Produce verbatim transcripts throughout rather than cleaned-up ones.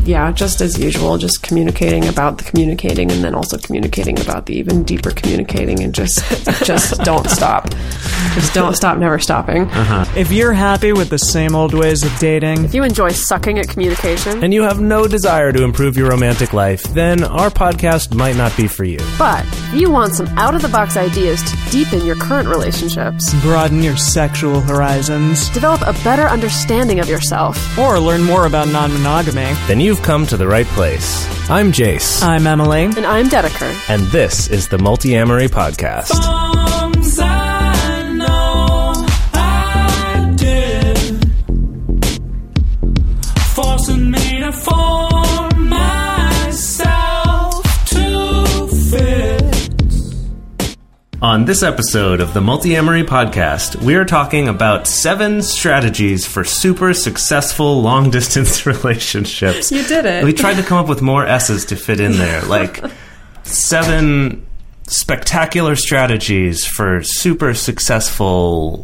yeah, just as usual, just communicating about the communicating and then also communicating about the even deeper communicating and just just don't stop. Just don't stop, never stopping. Uh-huh. If you're happy with the same old ways of dating, if you enjoy sucking at communication, and you have no desire to improve your romantic life, then our podcast might not be for you. But if you want some out-of-the-box ideas to deepen your current relationships, broaden your sexual horizons, develop a better understanding of yourself, or learn more about non-monogamy, then you've come to the right place. I'm Jace. I'm Emily. And I'm Dedeker. And this is the Multi-Amory Podcast. Songs I know I did, forcing me to form myself to fit. On this episode of the Multi-Amory Podcast, we are talking about seven strategies for super successful long-distance relationships. You did it. We tried to come up with more S's to fit in there, like seven spectacular strategies for super successful...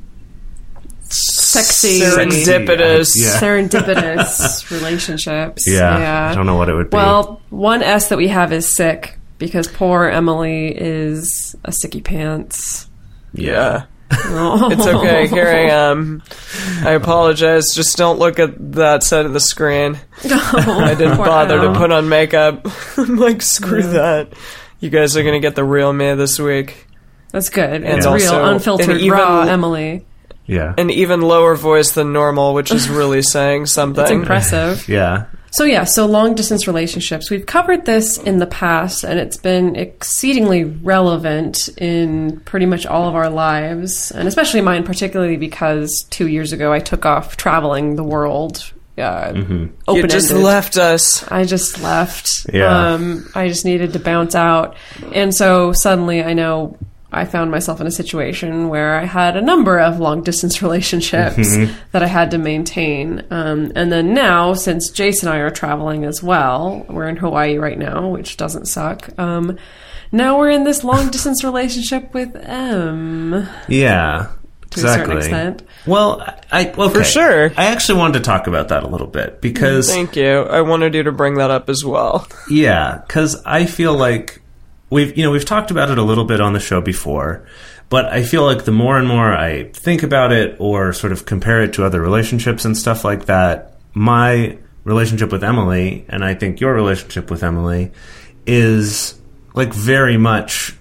Sexy. Serendipitous. Yeah. Serendipitous relationships. Yeah, yeah. I don't know what it would be. Well, one S that we have is sick. Because poor Emily is a sicky pants. Yeah. It's okay. Here I am. I apologize. Just don't look at that side of the screen. Oh, I didn't bother Al. to put on makeup. I'm like, screw yeah. that. You guys are going to get the real me this week. That's good. And It's also, real, unfiltered, even, raw Emily. Yeah. An even lower voice than normal, which is really saying something. It's impressive. Yeah. So yeah, so long-distance relationships. We've covered this in the past, and it's been exceedingly relevant in pretty much all of our lives, and especially mine particularly because two years ago I took off traveling the world. Uh, mm-hmm. You just left us. I just left. Yeah. Um, I just needed to bounce out. And so suddenly I know... I found myself in a situation where I had a number of long-distance relationships mm-hmm. that I had to maintain. Um, and then now, since Jace and I are traveling as well, we're in Hawaii right now, which doesn't suck. Um, now we're in this long-distance relationship with M. Yeah, to exactly. a certain extent. Well, I okay. For sure. I actually wanted to talk about that a little bit because... Thank you. I wanted you to bring that up as well. Yeah, because I feel like... We've, you know, we've talked about it a little bit on the show before, but I feel like the more and more I think about it or sort of compare it to other relationships and stuff like that, my relationship with Emily, and I think your relationship with Emily, is like very much,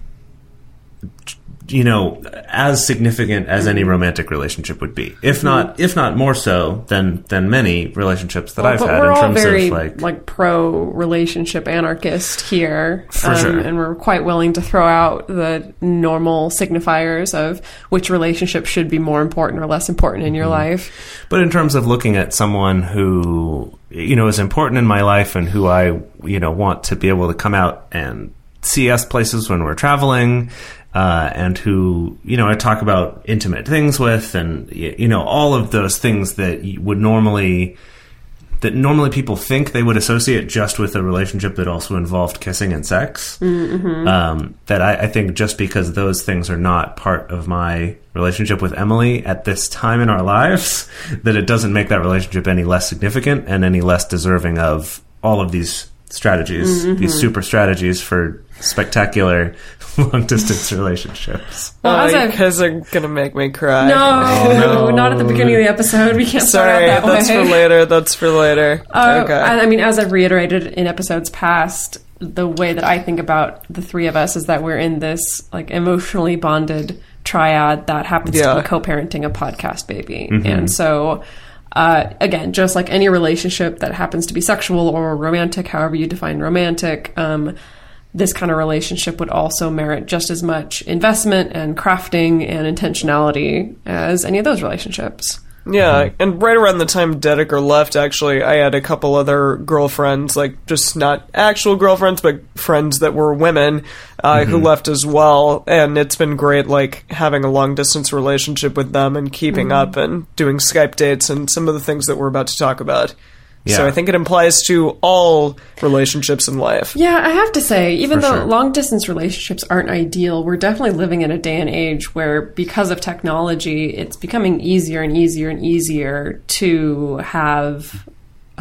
you know, as significant as any romantic relationship would be, if not, if not more so than than many relationships that well, I've but had. We're in all terms very of like, like pro relationship anarchist here, For um, sure. and we're quite willing to throw out the normal signifiers of which relationship should be more important or less important in your mm-hmm. life. But in terms of looking at someone who, you know, is important in my life and who I, you know, want to be able to come out and see us places when we're traveling. Uh, and who, you know, I talk about intimate things with and, you know, all of those things that you would normally, that normally people think they would associate just with a relationship that also involved kissing and sex. Mm-hmm. Um, that I, I think just because those things are not part of my relationship with Emily at this time in our lives, that it doesn't make that relationship any less significant and any less deserving of all of these strategies, mm-hmm. these super strategies for spectacular long-distance relationships. Well, because uh, they're going to make me cry. No, no, not at the beginning of the episode. We can't Sorry, start out that that's way. for later. That's for later. Uh, okay. I, I mean, as I've reiterated in episodes past, the way that I think about the three of us is that we're in this like emotionally bonded triad that happens yeah. to be co-parenting a podcast baby. Mm-hmm. And so... Uh, again, just like any relationship that happens to be sexual or romantic, however you define romantic, um, this kind of relationship would also merit just as much investment and crafting and intentionality as any of those relationships. Yeah, and right around the time Dedeker left, actually, I had a couple other girlfriends, like just not actual girlfriends, but friends that were women uh, mm-hmm. who left as well. And it's been great, like having a long distance relationship with them and keeping mm-hmm. up and doing Skype dates and some of the things that we're about to talk about. Yeah. So I think it applies to all relationships in life. Yeah, I have to say, even For though sure. long-distance relationships aren't ideal, we're definitely living in a day and age where, because of technology, it's becoming easier and easier and easier to have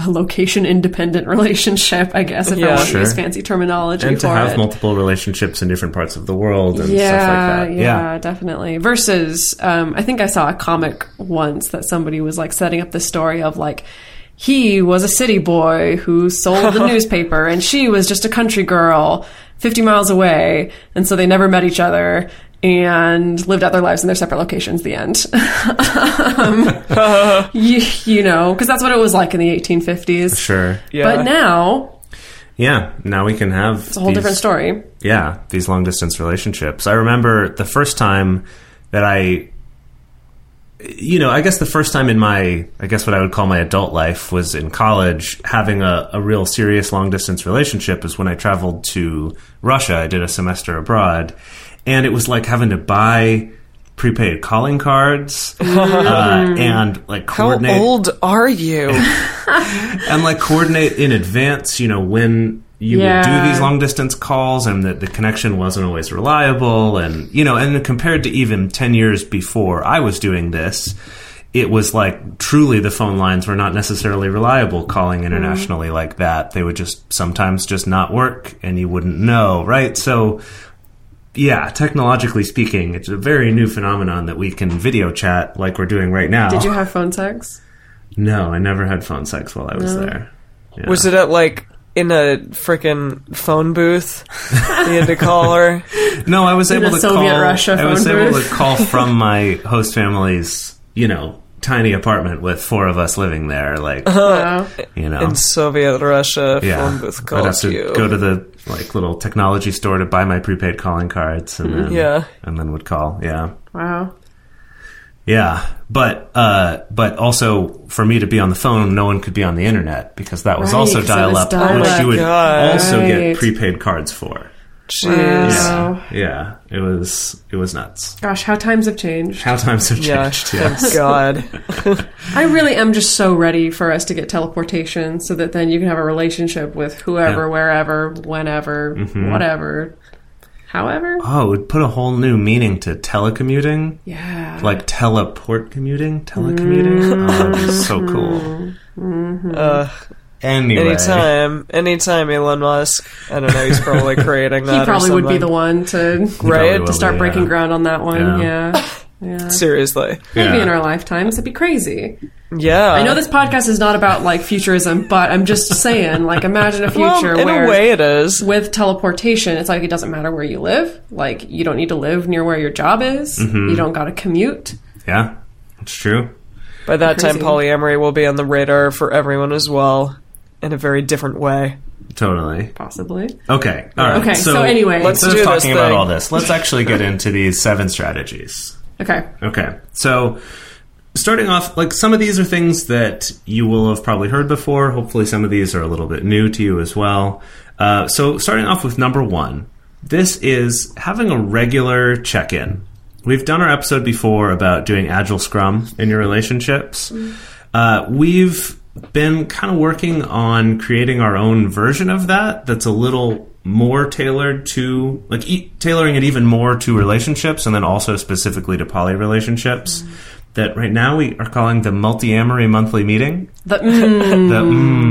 a location-independent relationship, I guess, if Yeah. I want to Sure. use fancy terminology And to for have it. multiple relationships in different parts of the world and yeah, stuff like that. Yeah, definitely. Versus, um, I think I saw a comic once that somebody was like setting up the story of like, he was a city boy who sold the newspaper and she was just a country girl fifty miles away. And so they never met each other and lived out their lives in their separate locations, the end. um, you, you know, because that's what it was like in the eighteen fifties. Sure. Yeah. But now, Yeah. Now we can have it's a whole different story. Yeah, these long distance relationships. I remember the first time that I, you know, I guess the first time in my, I guess what I would call my adult life was in college, having a, a real serious long distance relationship is when I traveled to Russia. I did a semester abroad, and it was like having to buy prepaid calling cards uh, and like How coordinate old are you? and like coordinate in advance, you know, when you would Yeah. do these long distance calls, and that the connection wasn't always reliable. And, you know, and compared to even ten years before I was doing this, it was like truly the phone lines were not necessarily reliable calling internationally Mm-hmm. like that. They would just sometimes just not work and you wouldn't know, right? So, yeah, technologically speaking, it's a very new phenomenon that we can video chat like we're doing right now. Did you have phone sex? No, I never had phone sex while I was No. there. Yeah. Was it at like in a freaking phone booth? You had to call her. No, I was In able a to Soviet call. Russia I was phone able booth? to call from my host family's, you know, tiny apartment with four of us living there. Like, Wow. you know, In Soviet Russia, yeah, phone booth I'd have calls to you. go to the like little technology store to buy my prepaid calling cards, and then Yeah. and then would call. Yeah, Wow. yeah, but uh, but also for me to be on the phone, no one could be on the internet because that was Right, also 'cause it dial was up, dial-up. which Oh you my would God. also Right. get prepaid cards for. Jeez. Wow. Yeah, yeah, it was it was nuts. Gosh, how times have changed. How times have Yeah, changed. thank yes. God. I really am just so ready for us to get teleportation so that then you can have a relationship with whoever, Yeah. wherever, whenever, whatever, however. Oh, it would put a whole new meaning to telecommuting. Yeah. Like teleport commuting? Telecommuting? Oh, that's so cool. Uh, Anyway. anytime, anytime Elon Musk. I don't know. He's probably creating that. he probably or would be something. the one to, probably will to start be, breaking yeah. ground on that one. Yeah. Yeah. Yeah. Seriously. Maybe Yeah. in our lifetimes. It'd be crazy. Yeah. I know this podcast is not about like futurism, but I'm just saying, like, imagine a future Well, in where a way, it is. with teleportation, it's like it doesn't matter where you live. Like, you don't need to live near where your job is. You don't got to commute. Yeah, it's true. By that time, Crazy. polyamory will be on the radar for everyone as well, in a very different way. Totally. Possibly. Okay. All right. Okay, so anyway. Let's instead do of this talking about thing. all this, let's actually get into these seven strategies. Okay. Okay. So, starting off, like some of these are things that you will have probably heard before. Hopefully, some of these are a little bit new to you as well. Uh, so, starting off with number one, this is having a regular check in. We've done our episode before about doing Agile Scrum in your relationships. Uh, we've been kind of working on creating our own version of that that's a little more tailored to, like, e- tailoring it even more to relationships and then also specifically to poly relationships. Mm. That right now we are calling the Multi-Amory Monthly Meeting. The, mm, The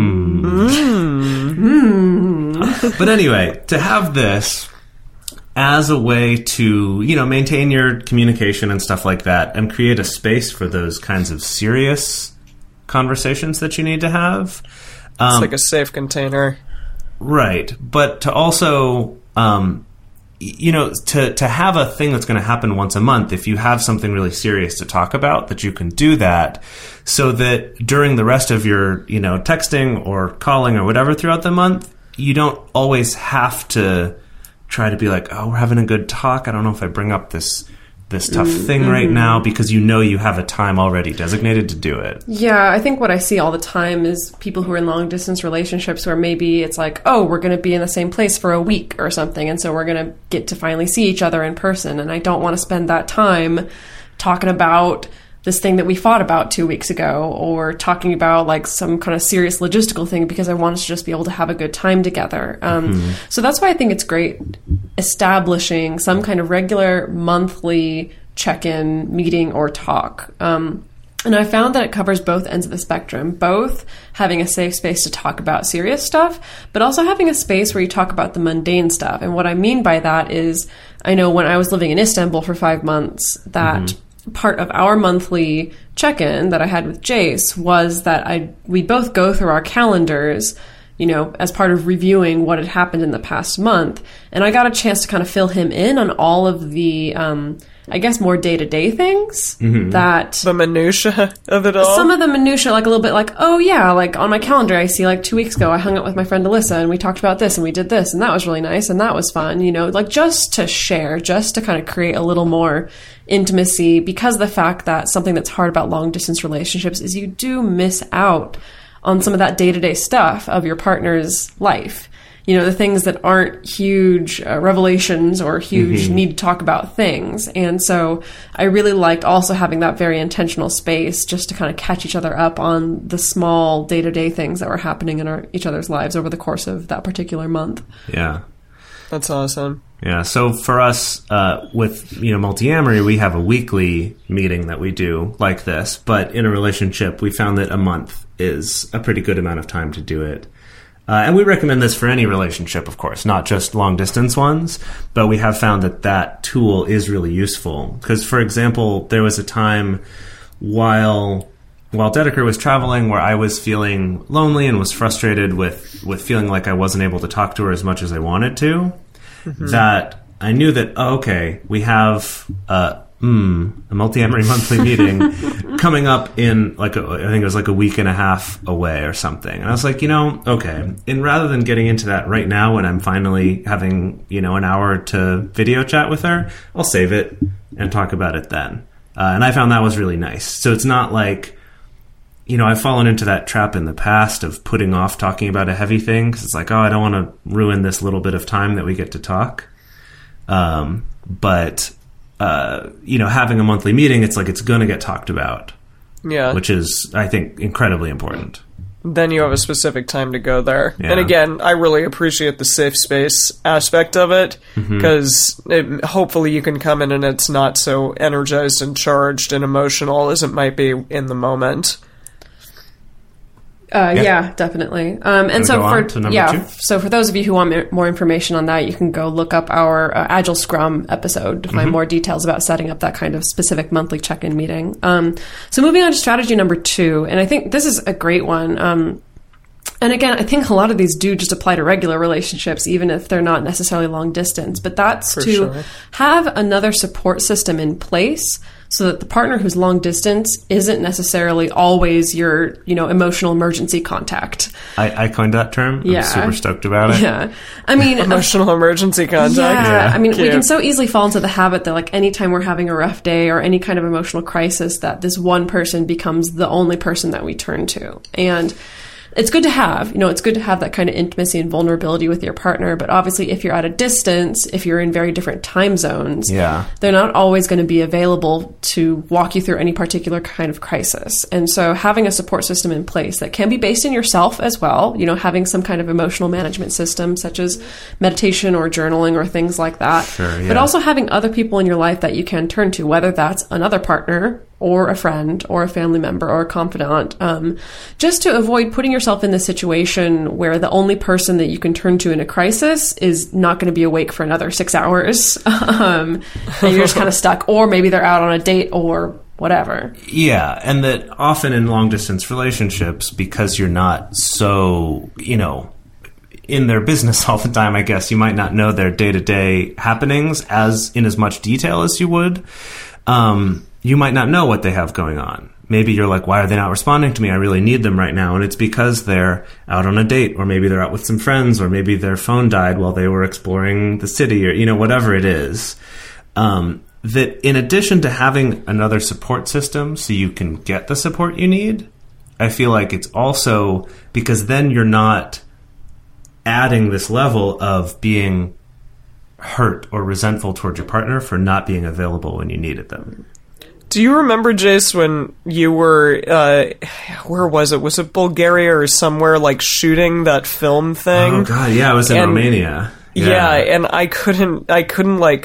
mm. mm. But anyway, to have this as a way to, you know, maintain your communication and stuff like that and create a space for those kinds of serious conversations that you need to have. Um, It's like a safe container. Right. But to also, um, y- you know, to, to have a thing that's going to happen once a month, if you have something really serious to talk about, that you can do that so that during the rest of your, you know, texting or calling or whatever throughout the month, you don't always have to try to be like, oh, we're having a good talk. I don't know if I bring up this this tough thing right now, because you know you have a time already designated to do it. Yeah, I think what I see all the time is people who are in long distance relationships where maybe it's like, oh, we're going to be in the same place for a week or something, and so we're going to get to finally see each other in person, and I don't want to spend that time talking about this thing that we fought about two weeks ago, or talking about like some kind of serious logistical thing, because I want us to just be able to have a good time together. Um, mm-hmm. So that's why I think it's great establishing some kind of regular monthly check-in meeting or talk. Um, And I found that it covers both ends of the spectrum, both having a safe space to talk about serious stuff, but also having a space where you talk about the mundane stuff. And what I mean by that is, I know when I was living in Istanbul for five months, that mm-hmm. part of our monthly check-in that I had with Jace was that I we both go through our calendars, you know, as part of reviewing what had happened in the past month. And I got a chance to kind of fill him in on all of the, um, I guess, more day-to-day things mm-hmm. that... The minutia of it all? Some of the minutia, like a little bit like, oh yeah, like on my calendar I see like two weeks ago I hung out with my friend Alyssa and we talked about this and we did this and that was really nice and that was fun, you know, like just to share, just to kind of create a little more intimacy, because of the fact that something that's hard about long-distance relationships is you do miss out on some of that day-to-day stuff of your partner's life. You know, the things that aren't huge uh, revelations or huge mm-hmm. need to talk about things. And so I really liked also having that very intentional space just to kind of catch each other up on the small day-to-day things that were happening in our, each other's lives over the course of that particular month. Yeah. That's awesome. Yeah, so for us, uh, with, you know, Multiamory, we have a weekly meeting that we do like this, but in a relationship, we found that a month is a pretty good amount of time to do it. Uh, and we recommend this for any relationship, of course, not just long-distance ones, but we have found that that tool is really useful. Because, for example, there was a time while while Dedeker was traveling where I was feeling lonely and was frustrated with, with feeling like I wasn't able to talk to her as much as I wanted to, mm-hmm. that I knew that, oh, okay, we have uh, mm, a Multiamory monthly meeting coming up in, like, a, I think it was like a week and a half away or something. And I was like, you know, okay, and rather than getting into that right now when I'm finally having, you know, an hour to video chat with her, I'll save it and talk about it then. Uh, and I found that was really nice. So it's not like, you know, I've fallen into that trap in the past of putting off talking about a heavy thing because it's like, oh, I don't want to ruin this little bit of time that we get to talk. Um, but, uh, you know, having a monthly meeting, it's like it's going to get talked about. Yeah. Which is, I think, incredibly important. Then you have a specific time to go there. Yeah. And again, I really appreciate the safe space aspect of it, because mm-hmm. hopefully you can come in and it's not so energized and charged and emotional as it might be in the moment. Uh, yeah. Yeah. definitely. Um, and so go for yeah, two? so for those of you who want m- more information on that, you can go look up our uh, Agile Scrum episode to find Mm-hmm. more details about setting up that kind of specific monthly check-in meeting. Um, so moving on to strategy number two, and I think this is a great one. Um, and again, I think a lot of these do just apply to regular relationships, even if they're not necessarily long distance. But that's For to sure. have another support system in place so that the partner who's long distance isn't necessarily always your, you know, emotional emergency contact. I, I coined that term. I'm Yeah. super stoked about it. Yeah. I mean, Emotional emergency contact. yeah. Yeah. I mean, we Cute. can so easily fall into the habit that, like, anytime we're having a rough day or any kind of emotional crisis, that this one person becomes the only person that we turn to. And it's good to have, you know, it's good to have that kind of intimacy and vulnerability with your partner. But obviously, if you're at a distance, if you're in very different time zones, Yeah. they're not always going to be available to walk you through any particular kind of crisis. And so having a support system in place that can be based in yourself as well, you know, having some kind of emotional management system such as meditation or journaling or things like that. Sure, yeah. But also having other people in your life that you can turn to, whether that's another partner or a friend or a family member or a confidant, um, just to avoid putting yourself in this situation where the only person that you can turn to in a crisis is not going to be awake for another six hours. um, and you're just kind of stuck, or maybe they're out on a date or whatever. Yeah, and that often in long-distance relationships, because you're not so, you know, in their business all the time, I guess, you might not know their day-to-day happenings as in as much detail as you would. Um, you might not know what they have going on. Maybe you're like, why are they not responding to me? I really need them right now. And it's because they're out on a date, or maybe they're out with some friends, or maybe their phone died while they were exploring the city, or, you know, whatever it is. Um, that in addition to having another support system so you can get the support you need, I feel like it's also because then you're not adding this level of being hurt or resentful towards your partner for not being available when you needed them. Do you remember, Jace, when you were, uh, where was it? Was it Bulgaria or somewhere, like, shooting that film thing? Oh, God, yeah, I was in And- Romania. Yeah. and I couldn't, I couldn't, like,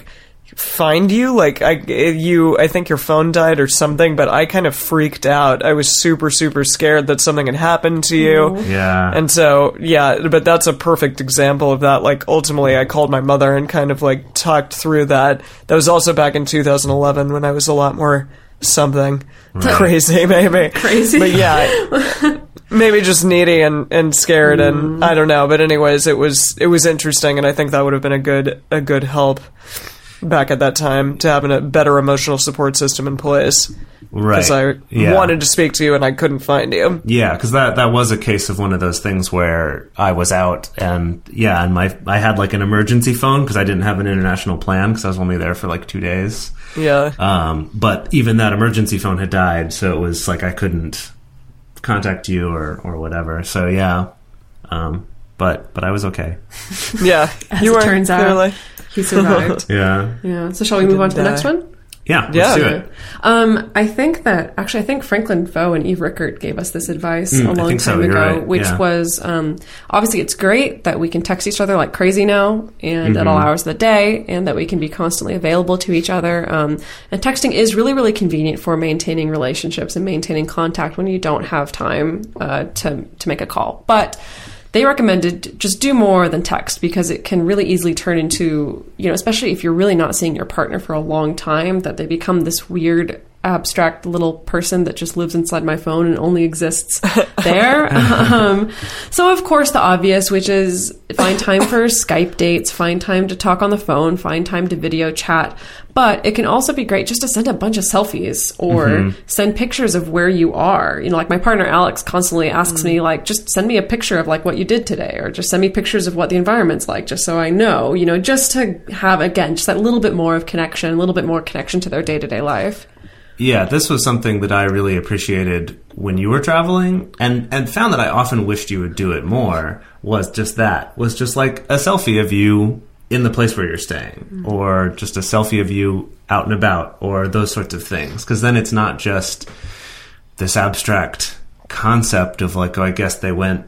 find you. Like, I, you, I think your phone died or something, but I kind of freaked out. I was super, super scared that something had happened to you. Yeah. And so, yeah, but that's a perfect example of that. Like, ultimately, I called my mother and kind of, like, talked through that. That was also back in two thousand eleven when I was a lot more something Right. crazy, maybe. Crazy. But yeah, maybe just needy and, and scared, and I don't know. But anyways, it was it was interesting, and I think that would have been a good a good help back at that time to having a better emotional support system in place. Right. Because I Yeah. wanted to speak to you and I couldn't find you. Yeah, because that that was a case of one of those things where I was out, and yeah, and my I had like an emergency phone because I didn't have an international plan because I was only there for like two days. Yeah. Um, but even that emergency phone had died, so it was like I couldn't contact you or or whatever. So yeah, um, but but I was okay. Yeah. As you it were turns out. clearly. He survived. Yeah, Yeah. So shall we move on to the die. next one? yeah, let's Yeah. do it. Um, I think that actually, I think Franklin Foe and Eve Rickert gave us this advice Mm, a I long think so, time you're ago, right, which yeah. was um, obviously it's great that we can text each other like crazy now and Mm-hmm. at all hours of the day, and that we can be constantly available to each other. Um, and texting is really, really convenient for maintaining relationships and maintaining contact when you don't have time uh, to to make a call, but. They recommended just do more than text because it can really easily turn into, you know, especially if you're really not seeing your partner for a long time, that they become this weird, abstract little person that just lives inside my phone and only exists there. um, so, of course, the obvious, which is find time for Skype dates, find time to talk on the phone, find time to video chat. But it can also be great just to send a bunch of selfies or Mm-hmm. send pictures of where you are. You know, like my partner Alex constantly asks me, like, just send me a picture of like what you did today, or just send me pictures of what the environment's like, just so I know, you know, just to have, again, just that little bit more of connection, a little bit more connection to their day to day life. Yeah, this was something that I really appreciated when you were traveling, and, and found that I often wished you would do it more, was just that. Was just like a selfie of you in the place where you're staying, or just a selfie of you out and about, or those sorts of things. Because then it's not just this abstract concept of like, oh, I guess they went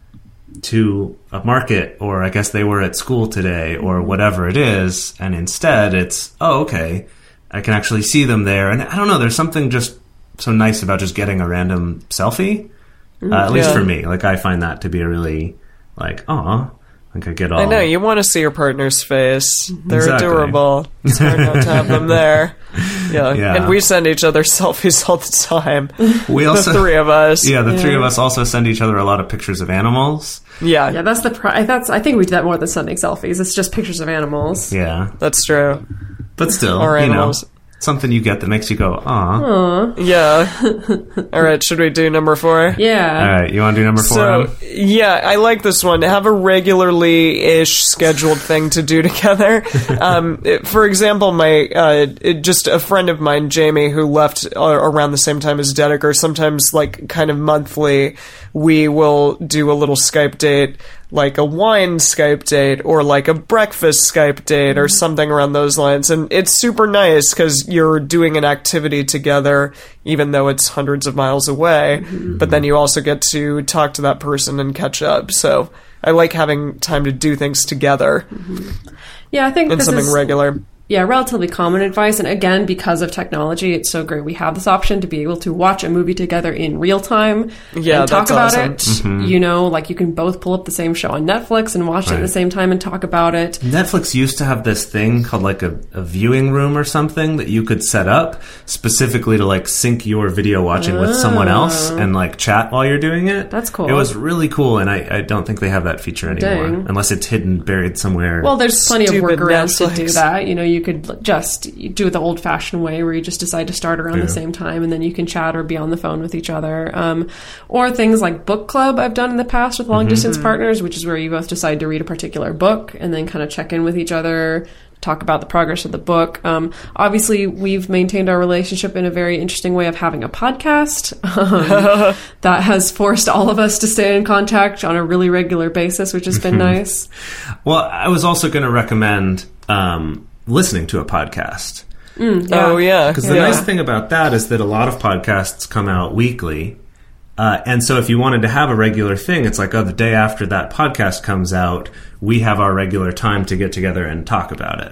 to a market, or I guess they were at school today, or whatever it is. And instead it's, oh, okay, I can actually see them there. And I don't know, there's something just so nice about just getting a random selfie. Uh, at least Yeah. for me. Like, I find that to be a really, like, aw, like I get all... I know, you want to see your partner's face. They're Exactly. adorable. It's hard not to have them there. Yeah. Yeah. And we send each other selfies all the time. We also, the three of us. Yeah, the three Yeah. of us also send each other a lot of pictures of animals. Yeah, Yeah, that's the. Pri- that's. I think we do that more than sending selfies. It's just pictures of animals. Yeah. that's true. But still, Or you know, animals. something you get that makes you go, aw. Yeah. All right, should we do number four? Yeah. All right, you want to do number four? So, Em? yeah, I like this one. Have a regularly-ish scheduled thing to do together. Um, it- for example, my uh, it- just a friend of mine, Jamie, who left uh, around the same time as Dedeker, sometimes, like, kind of monthly, we will do a little Skype date, like a wine Skype date, or like a breakfast Skype date, or something around those lines. And it's super nice, because you're doing an activity together, even though it's hundreds of miles away, but then you also get to talk to that person and catch up. So I like having time to do things together Yeah, I think and this something is regular. yeah relatively common advice. And again, because of technology, it's so great we have this option to be able to watch a movie together in real time Yeah, and talk that's about awesome. it. You know, like you can both pull up the same show on Netflix and watch it at the Right. same time and talk about it. Netflix used to have this thing called like a, a viewing room or something that you could set up specifically to like sync your video watching with someone else and like chat while you're doing it. That's cool. It was really cool, and I, I don't think they have that feature anymore. Dang. Unless it's hidden, buried somewhere. Well, there's plenty Stupid of workarounds to do Netflix. that. You know, you could just do it the old-fashioned way, where you just decide to start around Yeah. the same time, and then you can chat or be on the phone with each other. Um, or things like book club I've done in the past with long-distance partners, which is where you both decide to read a particular book and then kind of check in with each other, talk about the progress of the book. Um, obviously, we've maintained our relationship in a very interesting way of having a podcast um, that has forced all of us to stay in contact on a really regular basis, which has been nice. Well, I was also going to recommend um, listening to a podcast. Oh, yeah. Because the yeah. nice thing about that is that a lot of podcasts come out weekly. Uh, and so if you wanted to have a regular thing, it's like, oh, the day after that podcast comes out, we have our regular time to get together and talk about it.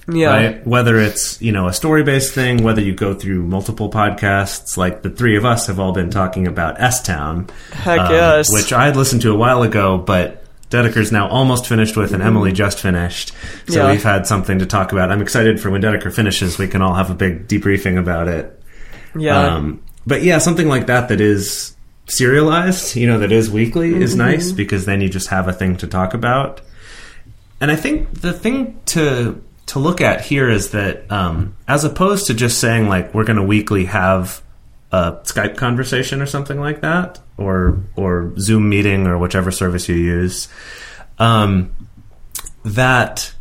Yeah. Right? Whether it's, you know, a story-based thing, whether you go through multiple podcasts, like the three of us have all been talking about S-Town. Heck um, yes. Which I had listened to a while ago, but Dedeker's now almost finished with, and Emily just finished. So Yeah. we've had something to talk about. I'm excited for when Dedeker finishes, we can all have a big debriefing about it. Yeah. Um, but yeah, something like that that is serialized, you know, that is weekly is nice, because then you just have a thing to talk about. And I think the thing to to look at here is that um, as opposed to just saying, like, we're going to weekly have a Skype conversation or something like that, or or Zoom meeting or whichever service you use, um, that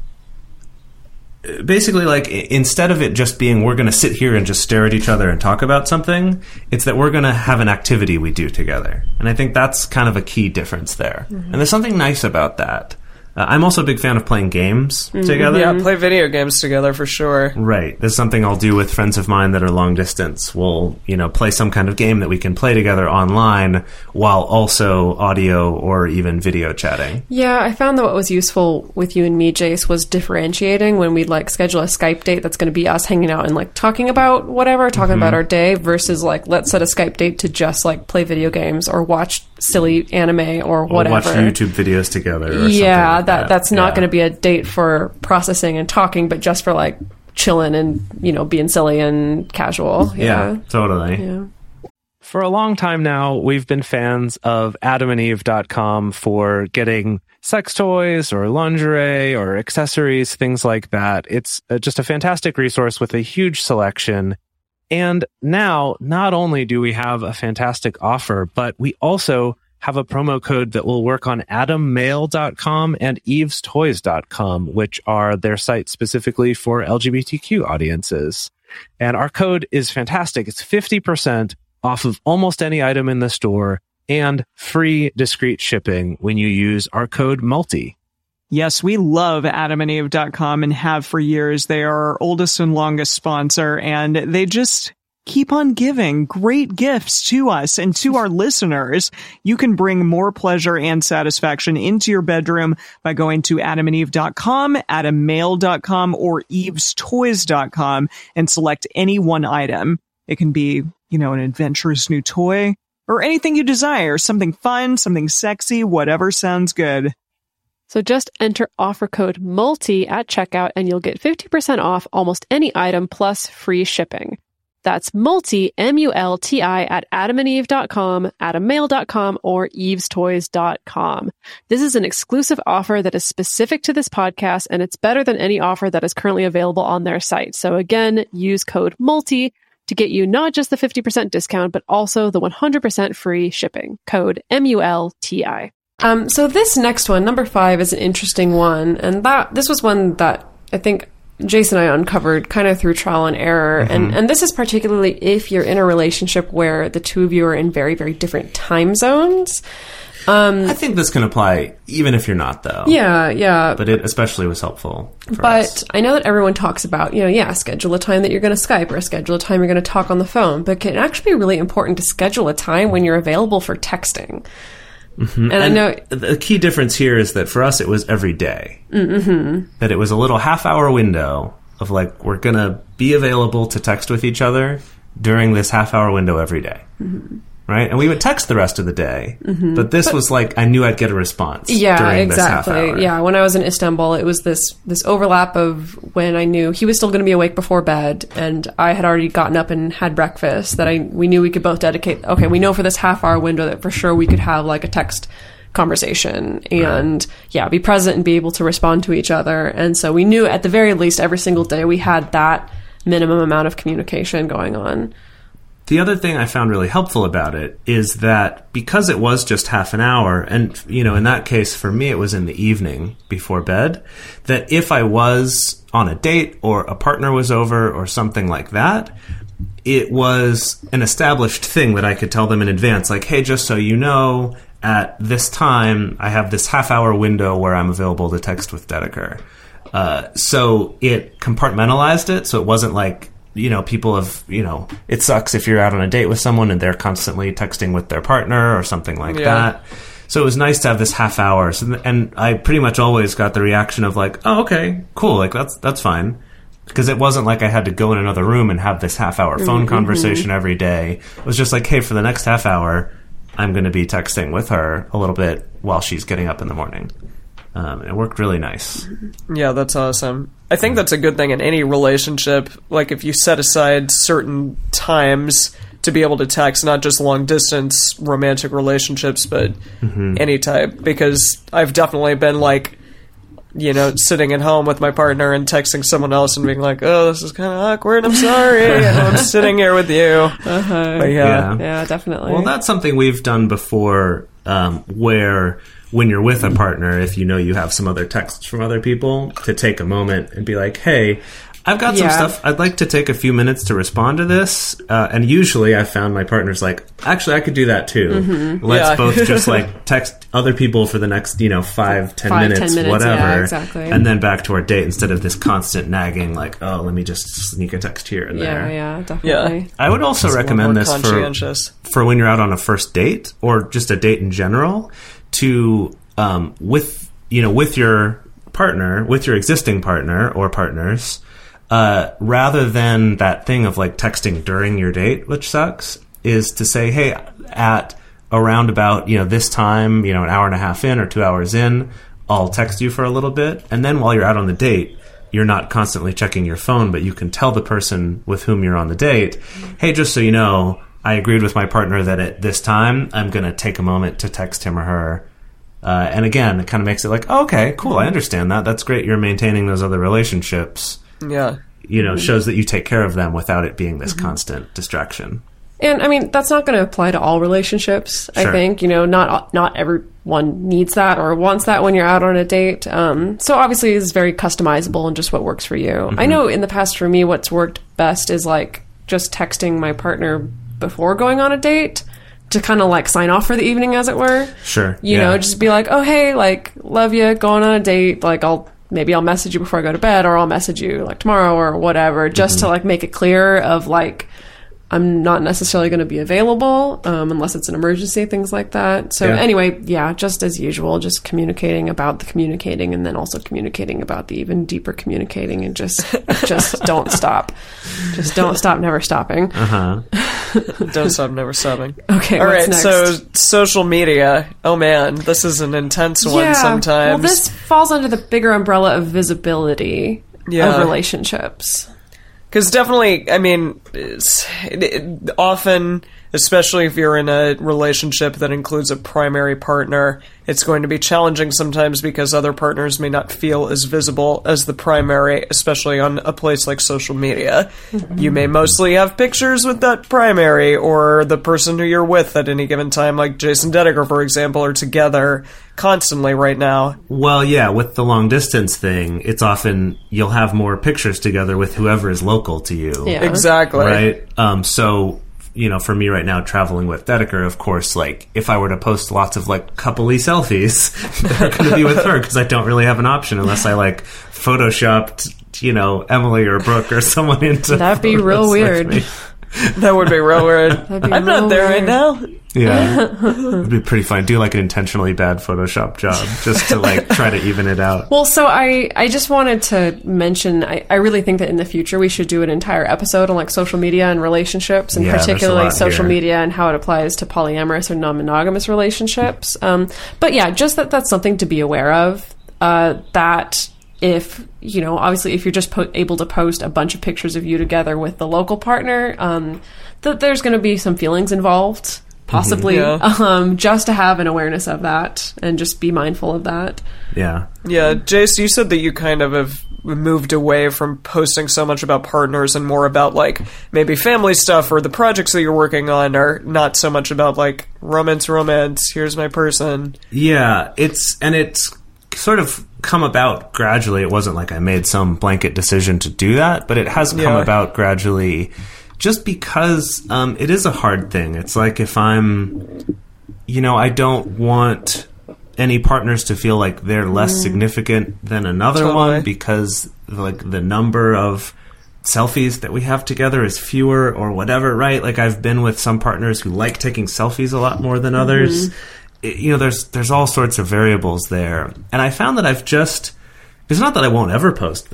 basically, like, instead of it just being we're going to sit here and just stare at each other and talk about something, it's that we're going to have an activity we do together. And I think that's kind of a key difference there. Mm-hmm. And there's something nice about that. Uh, I'm also a big fan of playing games mm-hmm. together. Yeah, play video games together for sure. Right. There's something I'll do with friends of mine that are long distance. We'll, you know, play some kind of game that we can play together online while also audio or even video chatting. Yeah, I found that what was useful with you and me, Jace, was differentiating when we'd like schedule a Skype date that's going to be us hanging out and like talking about whatever, talking mm-hmm. about our day, versus like let's set a Skype date to just like play video games or watch silly anime or whatever. Or watch YouTube videos together or something yeah, like that, that. that's not yeah. going to be a date for processing and talking, but just for like chilling and, you know, being silly and casual. Yeah, yeah totally. Yeah. For a long time now, we've been fans of adam and eve dot com for getting sex toys or lingerie or accessories, things like that. It's uh, just a fantastic resource with a huge selection. And now, not only do we have a fantastic offer, but we also have a promo code that will work on adam mail dot com and eves toys dot com, which are their sites specifically for L G B T Q audiences. And our code is fantastic. It's fifty percent off of almost any item in the store and free discreet shipping when you use our code MULTI. Yes, we love adam and eve dot com and have for years. They are our oldest and longest sponsor, and they just keep on giving great gifts to us and to our listeners. You can bring more pleasure and satisfaction into your bedroom by going to adam and eve dot com, adam mail dot com, or eves toys dot com and select any one item. It can be, you know, an adventurous new toy or anything you desire, something fun, something sexy, whatever sounds good. So just enter offer code MULTI at checkout and you'll get fifty percent off almost any item plus free shipping. That's MULTI, M U L T I, at adam and eve dot com, adam mail dot com, or eves toys dot com. This is an exclusive offer that is specific to this podcast, and it's better than any offer that is currently available on their site. So again, use code MULTI to get you not just the fifty percent discount, but also the one hundred percent free shipping. Code M U L T I. Um, so this next one, number five, is an interesting one, and that this was one that I think Jason and I uncovered kind of through trial and error, mm-hmm. and and this is particularly if you're in a relationship where the two of you are in very, very different time zones. Um, I think this can apply even if you're not, though. Yeah, yeah. But it especially was helpful for But us. I know that everyone talks about, you know, yeah, schedule a time that you're going to Skype or schedule a time you're going to talk on the phone, but it can actually be really important to schedule a time when you're available for texting. Mm-hmm. And, and I know the key difference here is that for us it was every day. Mm-hmm. That it was a little half hour window of like we're gonna be available to text with each other during this half hour window every day. Mm-hmm. Right? And we would text the rest of the day. Mm-hmm. But this but, was like I knew I'd get a response yeah, during exactly. this half hour. Yeah, when I was in Istanbul, it was this this overlap of when I knew he was still going to be awake before bed and I had already gotten up and had breakfast, that I we knew we could both dedicate, okay, we know for this half hour window that for sure we could have like a text conversation and right. yeah, be present and be able to respond to each other. And so we knew at the very least every single day we had that minimum amount of communication going on. The other thing I found really helpful about it is that because it was just half an hour, and, you know, in that case, for me, it was in the evening before bed, that if I was on a date or a partner was over or something like that, it was an established thing that I could tell them in advance, like, hey, just so you know, at this time, I have this half-hour window where I'm available to text with Dedeker. Uh, so it compartmentalized it, so it wasn't like, you know, people have, you know, it sucks if you're out on a date with someone and they're constantly texting with their partner or something like yeah. that. So it was nice to have this half hour. So, and I pretty much always got the reaction of like, oh, okay, cool. Like that's, that's fine. because it wasn't like I had to go in another room and have this half hour phone mm-hmm. conversation every day. It was just like, hey, for the next half hour, I'm going to be texting with her a little bit while she's getting up in the morning. Um, it worked really nice. Yeah, that's awesome. I think that's a good thing in any relationship. Like, if you set aside certain times to be able to text, not just long-distance romantic relationships, but mm-hmm. any type. Because I've definitely been, like, you know, sitting at home with my partner and texting someone else and being like, oh, this is kind of awkward, I'm sorry, I know I'm sitting here with you. Uh-huh. But yeah. yeah. Yeah, definitely. Well, that's something we've done before, um, where when you're with a partner, if you know you have some other texts from other people, to take a moment and be like, hey, I've got some yeah. stuff. I'd like to take a few minutes to respond to this. Uh, and usually I've found my partner's like, actually, I could do that too. Mm-hmm. Let's yeah. both just like text other people for the next, you know, five, ten, five, minutes, ten minutes, whatever. yeah, exactly. And then back to our date instead of this constant nagging, like, oh, let me just sneak a text here and yeah, there. Yeah, definitely. Yeah. I would also It's recommend this for, for when you're out on a first date or just a date in general to, um, with, you know, with your partner, with your existing partner or partners, Uh, rather than that thing of like texting during your date, which sucks, is to say, hey, at around about, you know, this time, you know, an hour and a half in or two hours in, I'll text you for a little bit. And then while you're out on the date, you're not constantly checking your phone, but you can tell the person with whom you're on the date, hey, just so you know, I agreed with my partner that at this time, I'm going to take a moment to text him or her. Uh, and again, it kind of makes it like, oh, okay, cool, I understand that. That's great. You're maintaining those other relationships. Yeah. You know, shows that you take care of them without it being this mm-hmm. constant distraction. And I mean, that's not going to apply to all relationships. Sure. I think, you know, not not everyone needs that or wants that when you're out on a date. Um, so obviously, it's very customizable and just what works for you. Mm-hmm. I know in the past for me, what's worked best is like just texting my partner before going on a date to kind of like sign off for the evening, as it were. Sure. You yeah. know, just be like, oh, hey, like, love you, going on a date. Like, I'll maybe I'll message you before I go to bed, or I'll message you like tomorrow or whatever, just mm-hmm. to like make it clear of like, I'm not necessarily going to be available um, unless it's an emergency, things like that. So yeah. anyway, yeah, just as usual, just communicating about the communicating, and then also communicating about the even deeper communicating, and just just don't stop. Just don't stop, never stopping. Uh-huh. Don't stop, never stopping. Okay, all what's right, next? so social media. Oh man, this is an intense one yeah, sometimes. Well, this falls under the bigger umbrella of visibility yeah. of relationships. Because definitely, I mean, it's, it, it, often, especially if you're in a relationship that includes a primary partner, it's going to be challenging sometimes because other partners may not feel as visible as the primary, especially on a place like social media. Mm-hmm. You may mostly have pictures with that primary or the person who you're with at any given time, like Jason Dedeker, for example, are together constantly right now. Well, yeah, with the long distance thing, it's often you'll have more pictures together with whoever is local to you. Yeah. Exactly. Right? Um, so, you know, for me right now, traveling with Dedeker, of course, like, if I were to post lots of, like, couple-y selfies, they're going to be with her, because I don't really have an option unless I, like, photoshopped, you know, Emily or Brooke or someone into That'd be real weird. That would be real weird. Be I'm real not there weird. right now. Yeah. It'd be pretty fun. Do, like, an intentionally bad Photoshop job just to, like, try to even it out. Well, so I, I just wanted to mention, I, I really think that in the future we should do an entire episode on, like, social media and relationships, and Yeah, there's a particularly lot social here. media and how it applies to polyamorous or non-monogamous relationships. Um, but yeah, just that that's something to be aware of, uh, that if, you know, obviously if you're just po- able to post a bunch of pictures of you together with the local partner, um, that there's going to be some feelings involved. Possibly, Mm-hmm. Yeah. um, just to have an awareness of that and just be mindful of that. Yeah. Yeah, Jace, you said that you kind of have moved away from posting so much about partners and more about, like, maybe family stuff or the projects that you're working on, or not so much about, like, romance, romance, here's my person. Yeah, it's, and it's sort of come about gradually. It wasn't like I made some blanket decision to do that, but it has come Yeah. about gradually. Just because um, it is a hard thing. It's like if I'm, you know, I don't want any partners to feel like they're less mm. significant than another Totally. one because, like, the number of selfies that we have together is fewer or whatever, right? Like, I've been with some partners who like taking selfies a lot more than others. Mm-hmm. It, you know, there's there's all sorts of variables there. And I found that I've just... It's not that I won't ever post them,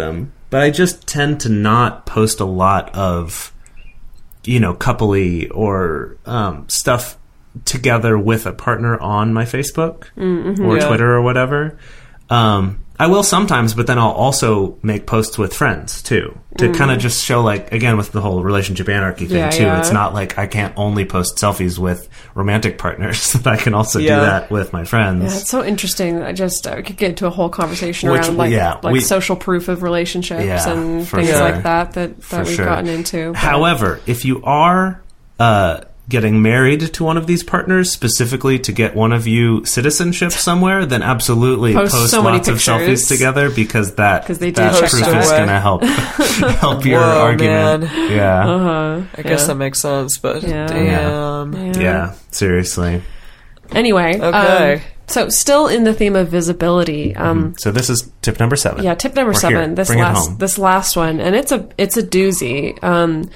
but I just tend to not post a lot of, you know, coupley or um, stuff together with a partner on my Facebook mm-hmm. or yeah. Twitter or whatever. Um, I will sometimes, but then I'll also make posts with friends too, to mm. kind of just show, like, again, with the whole relationship anarchy thing yeah, too. yeah. It's not like I can't only post selfies with romantic partners; that I can also Yeah. do that with my friends. Yeah, it's so interesting. I just I could get into a whole conversation Which, around like yeah, like we- social proof of relationships Yeah, and for things sure. like that that, For that we've sure. gotten into. But- However, if you are uh, getting married to one of these partners specifically to get one of you citizenship somewhere, then absolutely Post post, so many lots of pictures. selfies together, because that 'Cause they do that check proof that. is going to help help your Whoa, argument. man. Yeah. uh-huh. I guess Yeah. that makes sense, but Yeah. damn. Yeah. Yeah, seriously. Anyway, Okay. um, so still in the theme of visibility. Um, So this is tip number seven. Yeah, tip number We're seven. here. This Bring it last home. this last one, and it's a it's a doozy. Um,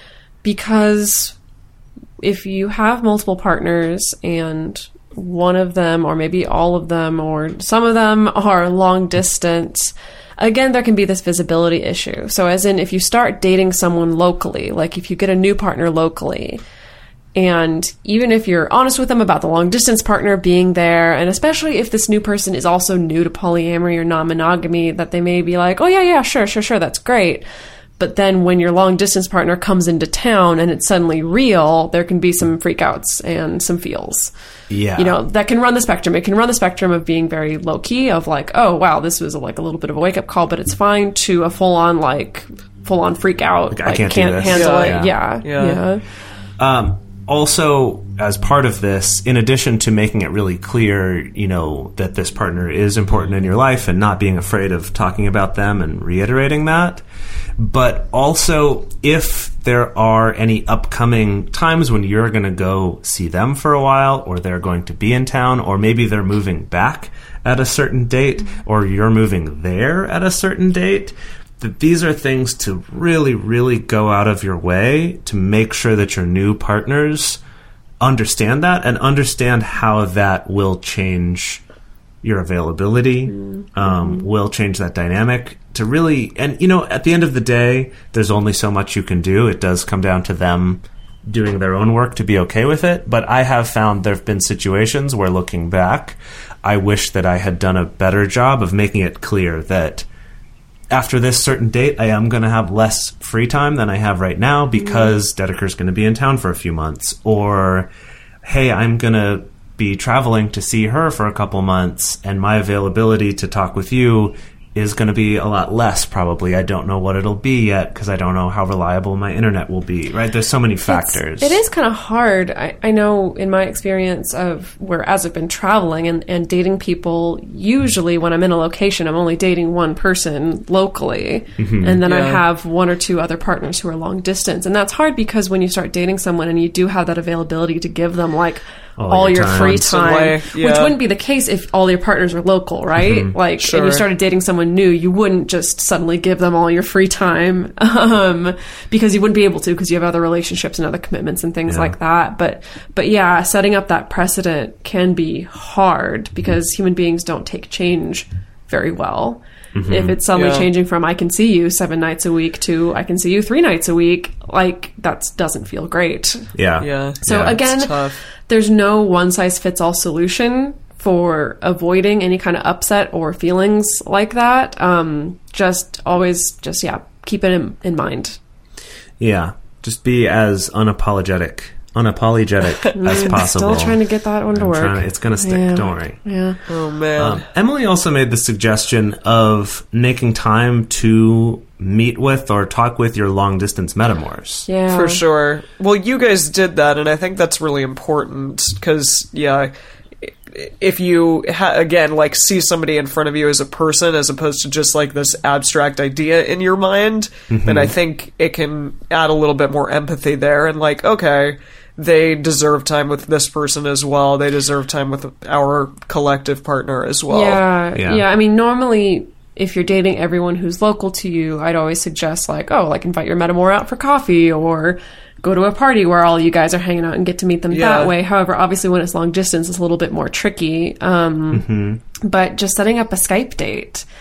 because if you have multiple partners and one of them, or maybe all of them, or some of them are long distance, again, there can be this visibility issue. So as in, if you start dating someone locally, like if you get a new partner locally, and even if you're honest with them about the long distance partner being there, and especially if this new person is also new to polyamory or non-monogamy, that they may be like, oh yeah, yeah, sure, sure, sure, that's great. But then when your long distance partner comes into town and it's suddenly real, there can be some freakouts and some feels. Yeah. You know, that can run the spectrum. It can run the spectrum of being very low key, of like, oh wow, this was like a little bit of a wake up call, but it's fine, to a full on like full on freak out. Like, I like, can't do this. handle Yeah. it. Yeah. Yeah. Yeah. Um, also, as part of this, in addition to making it really clear, you know, that this partner is important in your life and not being afraid of talking about them and reiterating that, but also if there are any upcoming times when you're going to go see them for a while, or they're going to be in town, or maybe they're moving back at a certain date, or you're moving there at a certain date, that these are things to really, really go out of your way to make sure that your new partners understand that and understand how that will change your availability, mm-hmm. um, will change that dynamic to really, and you know, at the end of the day, there's only so much you can do. It does come down to them doing their own work to be okay with it. But I have found there have been situations where, looking back, I wish that I had done a better job of making it clear that after this certain date, I am going to have less free time than I have right now because mm-hmm. Dedeker's going to be in town for a few months. Or, hey, I'm going to be traveling to see her for a couple months, and my availability to talk with you is going to be a lot less, probably. I don't know what it'll be yet because I don't know how reliable my internet will be, right? There's so many factors. It's, it is kind of hard. I, I know in my experience of where, as I've been traveling and, and dating people, usually when I'm in a location, I'm only dating one person locally. Mm-hmm. And then Yeah. I have one or two other partners who are long distance. And that's hard because when you start dating someone and you do have that availability to give them like all, All your, your time. free Some time, way, which yeah. wouldn't be the case if all your partners are local, right? Mm-hmm. Like, Sure. and you started dating someone new, you wouldn't just suddenly give them all your free time, um, because you wouldn't be able to, because you have other relationships and other commitments and things Yeah. like that. But, but yeah, setting up that precedent can be hard because human beings don't take change very well. Mm-hmm. If it's suddenly Yeah. changing from I can see you seven nights a week to I can see you three nights a week, like that doesn't feel great. Yeah. Yeah. So Yeah. again, It's tough. there's no one size fits all solution for avoiding any kind of upset or feelings like that. Um, just always, just yeah, keep it in, in mind. Yeah. Just be as unapologetic, unapologetic as I'm possible. Still trying to get that one to I'm work. trying to- it's going to stick. Yeah. Don't worry. Yeah. Oh man. Um, Emily also made the suggestion of making time to meet with or talk with your long distance metamors. Yeah. For sure. Well, you guys did that, and I think that's really important because, yeah, if you ha- again like see somebody in front of you as a person as opposed to just like this abstract idea in your mind, Mm-hmm. then I think it can add a little bit more empathy there. And like, okay, they deserve time with this person as well. They deserve time with our collective partner as well. Yeah, Yeah. yeah. I mean, normally, if you're dating everyone who's local to you, I'd always suggest, like, oh, like, invite your metamor out for coffee or go to a party where all you guys are hanging out and get to meet them Yeah. that way. However, obviously, when it's long distance, it's a little bit more tricky. Um, Mm-hmm. But just setting up a Skype date.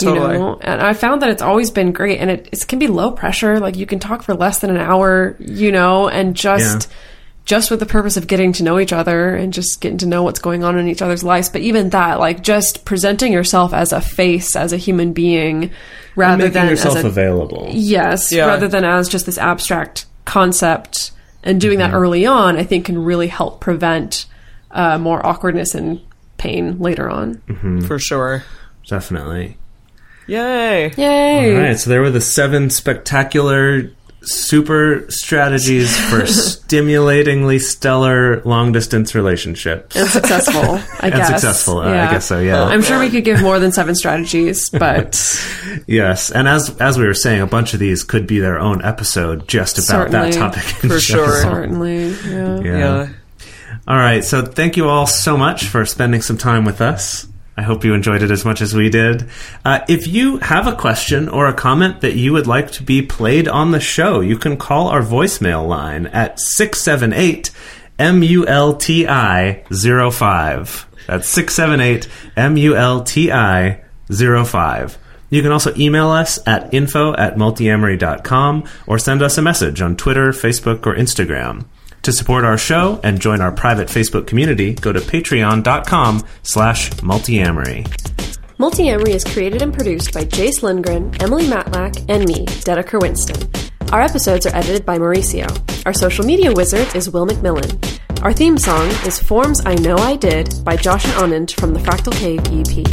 Totally. You know? And I found that it's always been great, and it, it can be low pressure. Like, you can talk for less than an hour, you know, and just Yeah. just with the purpose of getting to know each other and just getting to know what's going on in each other's lives. But even that, like, just presenting yourself as a face, as a human being, rather Making than yourself as a, available. yes, Yeah. rather than as just this abstract concept. And doing that early on, I think, can really help prevent uh, more awkwardness and pain later on. For sure. Definitely. Yay. Yay! All right, so there were the seven spectacular super strategies for stimulatingly stellar long distance relationships. And successful, I And guess. successful, uh, I guess so, yeah. I'm sure we could give more than seven strategies, but Yes, and as as we were saying, a bunch of these could be their own episode just about Certainly. that topic. in For general. sure. certainly, yeah. Yeah. Yeah. All right, so thank you all so much for spending some time with us. I hope you enjoyed it as much as we did. Uh, if you have a question or a comment that you would like to be played on the show, you can call our voicemail line at six seven eight M U L T I zero five. That's six seven eight M U L T I zero five. You can also email us at info at multiamory dot com or send us a message on Twitter, Facebook, or Instagram. To support our show and join our private Facebook community, go to patreon.com slash multiamory. Multiamory is created and produced by Jace Lindgren, Emily Matlack, and me, Dedeker Winston. Our episodes are edited by Mauricio. Our social media wizard is Will McMillan. Our theme song is Forms I Know I Did by Josh and Anand from the Fractal Cave E P.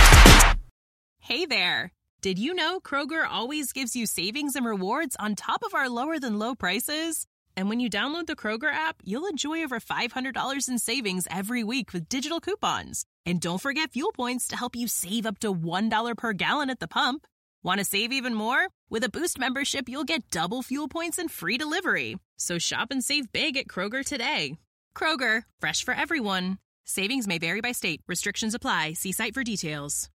Hey there! Did you know Kroger always gives you savings and rewards on top of our lower-than-low prices? And when you download the Kroger app, you'll enjoy over five hundred dollars in savings every week with digital coupons. And don't forget fuel points to help you save up to one dollar per gallon at the pump. Want to save even more? With a Boost membership, you'll get double fuel points and free delivery. So shop and save big at Kroger today. Kroger, fresh for everyone. Savings may vary by state. Restrictions apply. See site for details.